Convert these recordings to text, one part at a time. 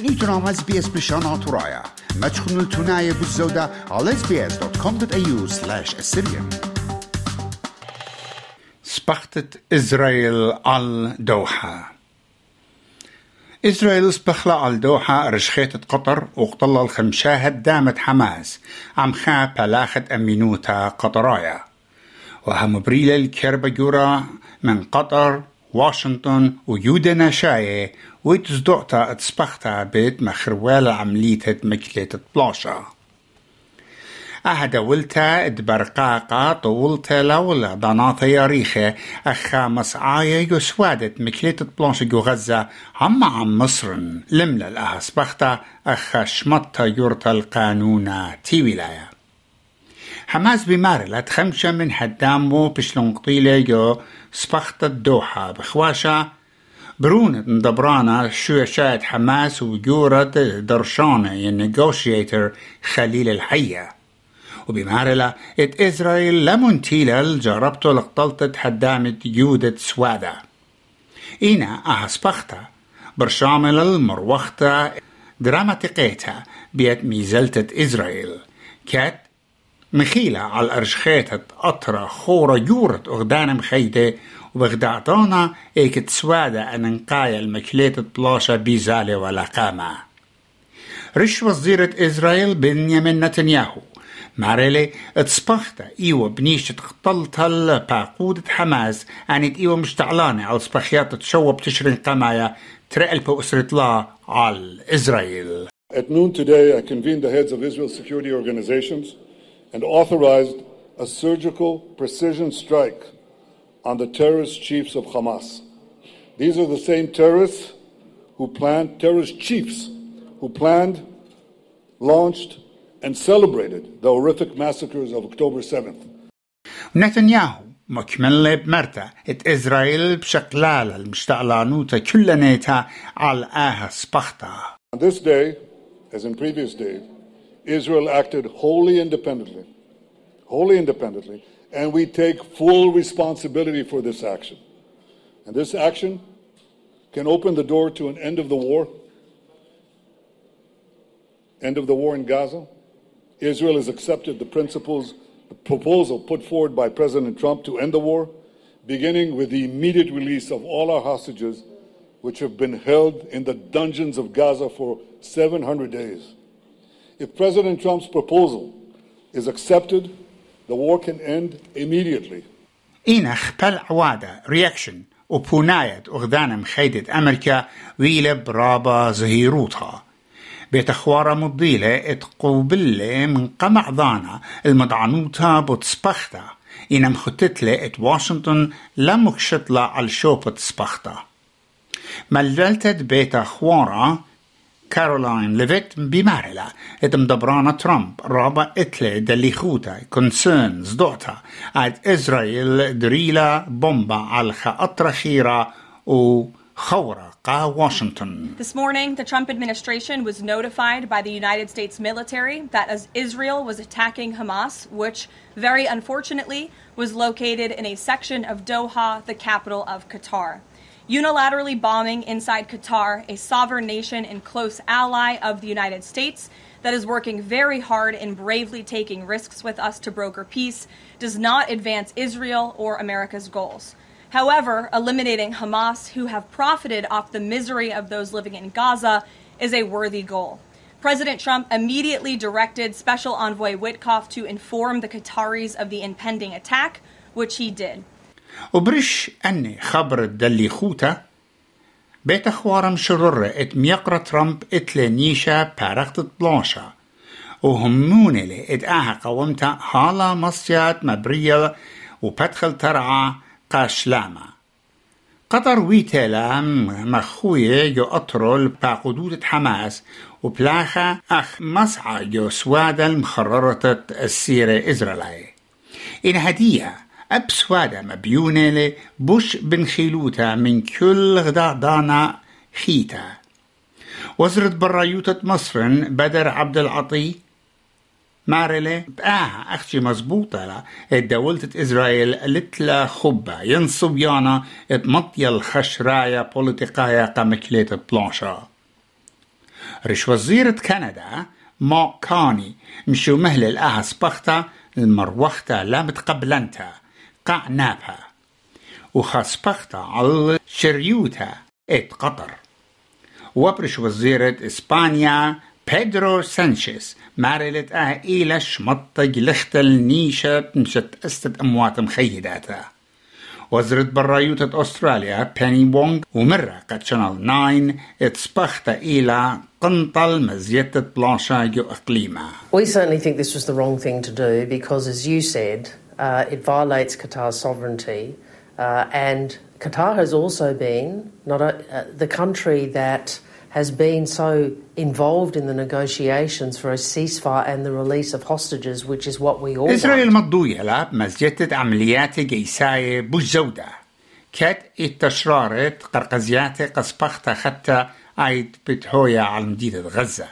نيتنا مع SBS بلشان طرايا ما تخنوا التناية بالزودة على sbs.com.au/Assyrian. سبختة إسرائيل على دوحة. إسرائيل سبخلة على دوحة رشخيت قطر وقتل الخمشاهة دامت حماس عم خا بلاخة أمينوتا قطرايا وهم بريل الكربة جورا من قطر واشنطن ويودنا شاية ويتصدعتا اتسبختا بيت مخروال عملية مكلة بلاشا أهدا ولتا ادبرقاقا طولتا لولا ضناطا ياريخة أخا مسعايا يسوادت مكلة بلاشا جو غزة عم مصرن لملا الأها سبختا أخا شمطا يورتا القانونا تي ولاية حماس بمارلة خمسة من حدامو بشلون قطيلة جو سبخت الدوحة بخواشة برونة دبرانا شو شاهد حماس وجورة درشانة النيغوشيتر خليل الحية وبمارلة إسرائيل لمنتيلة جربتو لقطلت حدامة يودة سوادة إينا أهسبختا برشامل المروختا دراماتيقيتا بيت ميزلتة إسرائيل كات مخيلة على الأرشخيتة أطرة خورة جورة أغدان مخيدة وبغدعطانا ايكت سوادة أن نقايا المكلية بلاشة بيزالة ولا قامة رش وزيرة إسرائيل بنيامين نتنياهو ماريلي اتسبختا ايوه بنيشة قتلتها الباقودة حماس عنيت ايوه مشتعلانة على سبخيات تشوب تشرين قمايا ترقل بأسرة الله على إسرائيل. At noon today, I convened the heads of Israel's security organizations and authorized a surgical precision strike on the terrorist chiefs of Hamas. These are the same terrorist chiefs who planned, launched, and celebrated the horrific massacres of October 7th. نتنياهو مكمل بمرتا إسرائيل بشكلال المشتعلانوتا كل نيتا على آها سبختا. On this day, as in previous days, Israel acted wholly independently, and we take full responsibility for this action. And this action can open the door to an end of the war in Gaza. Israel has accepted the proposal put forward by President Trump to end the war, beginning with the immediate release of all our hostages, which have been held in the dungeons of Gaza for 700 days. If President Trump's proposal is accepted, the war can end immediately. إنخ بالعوادة رياكشن وبوناية أغدان مخيدة أمريكا ويلة برابا زهيروتها بيتخوارة مضيلة اتقوبلة من قمع ضانا المدعنوتها بتسبختا إنا مخطتلة واشنطن لمكشتلة على شوبة سبختا ملجلتت بيتخوارة كارولين ليفيت بمارلة مدبرانا ترامب رابا اتلي دليخوتا كونسيرنز دوتا عد إسرائيل دريلا بومبا على خاطر خيرة وخورة قا واشنطن. This morning, the Trump administration was notified by the United States military that as Israel was attacking Hamas, which very unfortunately was located in a section of Doha, the capital of Qatar. Unilaterally bombing inside Qatar, a sovereign nation and close ally of the United States that is working very hard and bravely taking risks with us to broker peace, does not advance Israel or America's goals. However, eliminating Hamas, who have profited off the misery of those living in Gaza, is a worthy goal. President Trump immediately directed Special Envoy Witkoff to inform the Qataris of the impending attack, which he did. وبرش أني خبر دلي خوتا بيت أخوارم شرر ميقرة ترامب لنيشا بارقت بلانشا وهموني لي آها قومتا حالا مصيات مبرية وبدخل ترعى قاشلامة قطر ويتالا مخوية جو أطرول باقودودة حماس وبلاخا أخ مسعى جو سوادة المخررة السيرة إسرائيلية إن هدية أبسوادة مبيونة لي بوش بن خيلوتا من كل غدانا خيتا وزرة برايوتة مصر بدر عبد العطي مارلي بآها أختي مزبوطة لا الدولة إسرائيل لتلا خبة ينصب يانا اتمطي الخشرايا بوليتيقايا قمكلية بلانشا رش وزيرة كندا ما كاني مشو مهل الأهس بختا المروختا لا متقبلنتا قع نابها وخاص بختا على شريوتا ات قطر. وبرش وزيرة إسبانيا بيدرو سانشيز مارلت إيلا شمطة جلختل نيشة مشت أستد أموات مخيداتا. وزيرة برايوتة أستراليا بيني بونغ ومرة قد شانل 9 اتسبختا إيلا قنطل مزيتة بلانشا جو أقليما. We certainly think this was the wrong thing to do because, as you said, it violates Qatar's sovereignty and Qatar has also been the country that has been so involved in the negotiations for a ceasefire and the release of hostages, which is what we all want. إسرائيل مضوية لاب مزجتة عمليات جيساية بوزودة كات التشرارت قرقزيات قصبختا حتى عيد بتهوية على مدينة غزة.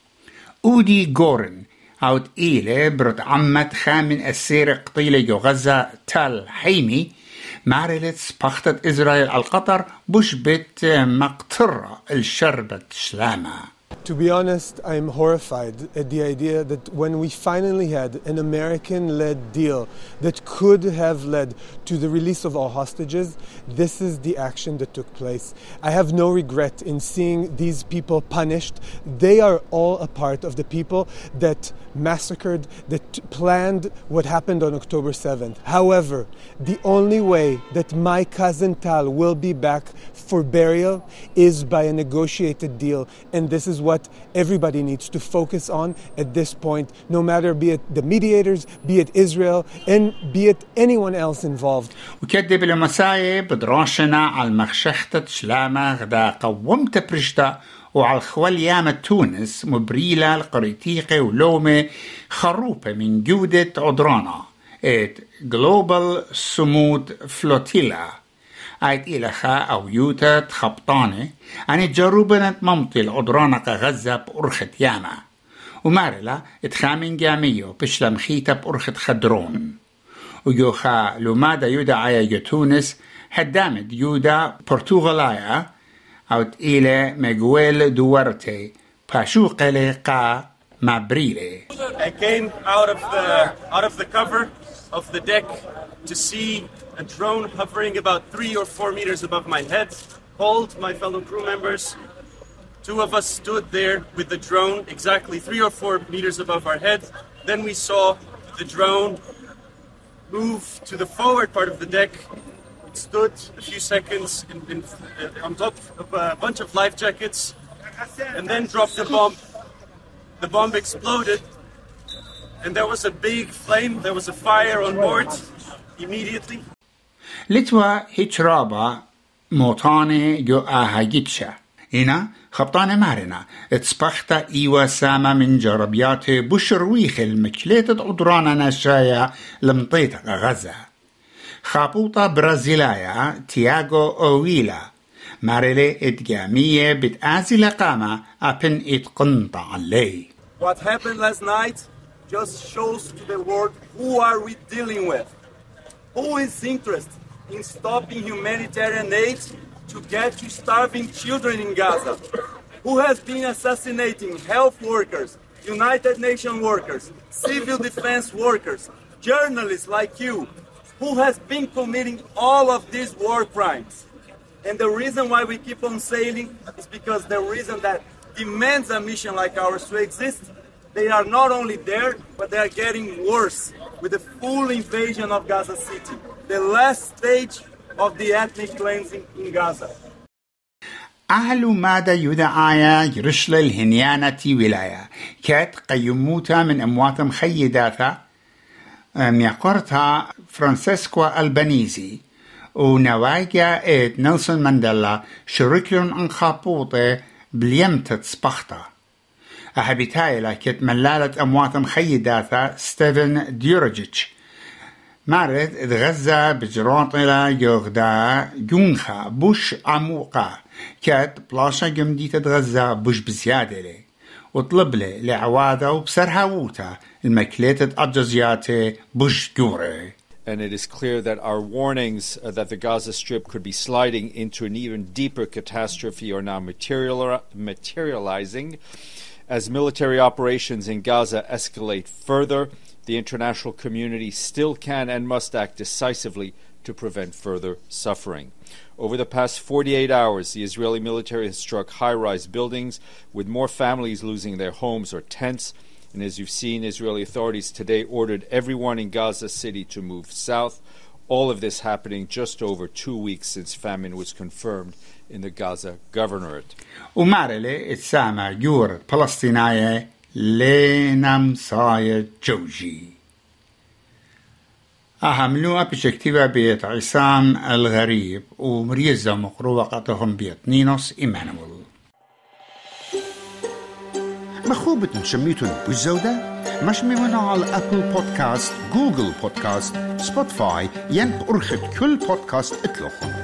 أودي غورن عود إيلة برد عمت خامن السير قطيلة جو غزة تال حيمي معرلت سبختت إسرائيل على القطر بش بيت مقطرة الشربة سلامة. To be honest, I'm horrified at the idea that when we finally had an American-led deal that could have led to the release of all hostages, this is the action that took place. I have no regret in seeing these people punished. They are all a part of the people that massacred, that planned what happened on October 7th. However, the only way that my cousin Tal will be back for burial is by a negotiated deal, and this is what everybody needs to focus on at this point, no matter be it the mediators, be it Israel, and be it anyone else involved. وكدب المسايا بدراشنا على مخشختة سلامة غدا قومت برشتا وعلى خواليامة تونس مبريلة القريتيقة ولومة خروبة من جودة عدرانا ات Global Smooth Flotilla آيت إلخا أو يوتا تخبطانة عن جروبنة ممطي العدرانة غزة بأرخة ياما ومارلا اتخامن جاميو بشلم خيتا بأرخة خدرون ويوخا لومادا يودا عيا تونس هدامت يودا برتغالايا أو تقيلة ميغويل دوارتي باشوقلي قا مابريلي. I came out of the cover of the deck to see a drone hovering about 3 or 4 meters above my head. Called my fellow crew members. 2 of us stood there with the drone exactly 3 or 4 meters above our head. Then we saw the drone move to the forward part of the deck. It stood a few seconds on top of a bunch of life jackets and then dropped the bomb. The bomb exploded and there was a big flame. There was a fire on board immediately. لتوا هيترابا موطاني جو آهاجيتشا هنا خبطانة مارنا اتسبختا إيوا ساما من جربيات بشرويخ المكليتة عدرانا ناشايا لمطيطة غزة خابوطة برازيلايا تياغو أويلا مارلي اتجامية بتآزي لقامة أبن اتقنطع علي. What happened last night just shows to the world who are we dealing with. Who is interested in stopping humanitarian aid to get to starving children in Gaza? Who has been assassinating health workers, United Nations workers, civil defense workers, journalists like you? Who has been committing all of these war crimes? And the reason why we keep on sailing is because the reason that demands a mission like ours to exist, they are not only there, but they are getting worse with the full invasion of Gaza City, the last stage of the ethnic cleansing in Gaza. أهل ماذا يدعى يرشل الهنيانة ولاية كات قيموتا من أموات مخيداتا ميقرتها فرانسيسكو ألبانيزي ونواجا إت نيلسون مانديلا شركلون أنخابوطة بليمتة سبختا أحبتاي لكت ملالة أموات مخيداتا ستيفن ديورجيتش مارد غزة بجراطلة يغدا جونخا بوش عموقا كات بلاشا جمدية غزة بوش بزيادة لي وطلب لي لعوادة وبسرهاوتا المكليتة أجزياتي بوش جوري. and it is clear that our warnings that the Gaza Strip could be sliding into an even deeper catastrophe are now materializing. As military operations in Gaza escalate further, the international community still can and must act decisively to prevent further suffering. Over the past 48 hours, the Israeli military has struck high-rise buildings, with more families losing their homes or tents. And as you've seen, Israeli authorities today ordered everyone in Gaza City to move south. All of this happening just over 2 weeks since famine was confirmed in the Gaza governorate. ومارلي اتسامع جور فلسطينية لينام صاير جوجي أهملوها بشكتيبة بيت عصام الغريب ومريزة مقروقتهم بيت نينوس إيمانويل. مخوبة نشميتون بالزودة مش ممنوع على أبل بودكاست، جوجل بودكاست، سبوتفاي، ينب أرخد كل بودكاست اتلوخن.